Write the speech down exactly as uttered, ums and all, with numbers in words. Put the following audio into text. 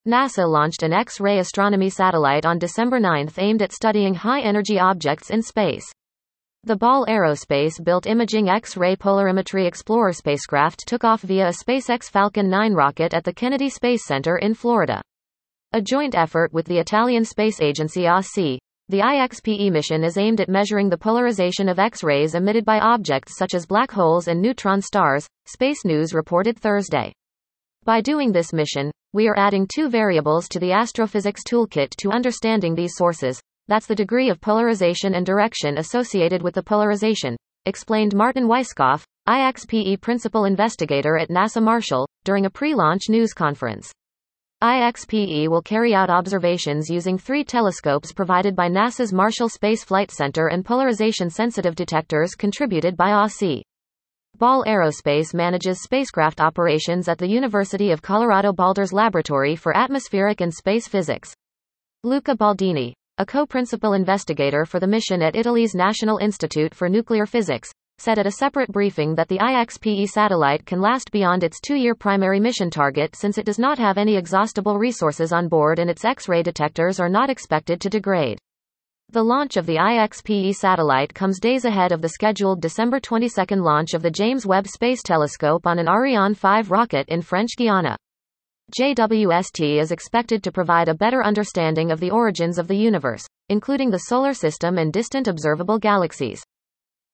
NASA launched an X-ray astronomy satellite on December ninth aimed at studying high-energy objects in space. The Ball Aerospace-built Imaging X-ray Polarimetry Explorer spacecraft took off via a SpaceX Falcon nine rocket at the Kennedy Space Center in Florida. A joint effort with the Italian space agency A S I, the I X P E mission is aimed at measuring the polarization of X-rays emitted by objects such as black holes and neutron stars, Space News reported Thursday. By doing this mission, we are adding two variables to the astrophysics toolkit to understanding these sources. That's the degree of polarization and direction associated with the polarization, explained Martin Weisskopf, I X P E principal investigator at NASA Marshall, during a pre-launch news conference. I X P E will carry out observations using three telescopes provided by NASA's Marshall Space Flight Center and polarization-sensitive detectors contributed by A S I. Ball Aerospace manages spacecraft operations at the University of Colorado Boulder's Laboratory for Atmospheric and Space Physics. Luca Baldini, a co-principal investigator for the mission at Italy's National Institute for Nuclear Physics, said at a separate briefing that the I X P E satellite can last beyond its two-year primary mission target since it does not have any exhaustible resources on board and its X-ray detectors are not expected to degrade. The launch of the I X P E satellite comes days ahead of the scheduled December twenty-second launch of the James Webb Space Telescope on an Ariane five rocket in French Guiana. J W S T is expected to provide a better understanding of the origins of the universe, including the solar system and distant observable galaxies.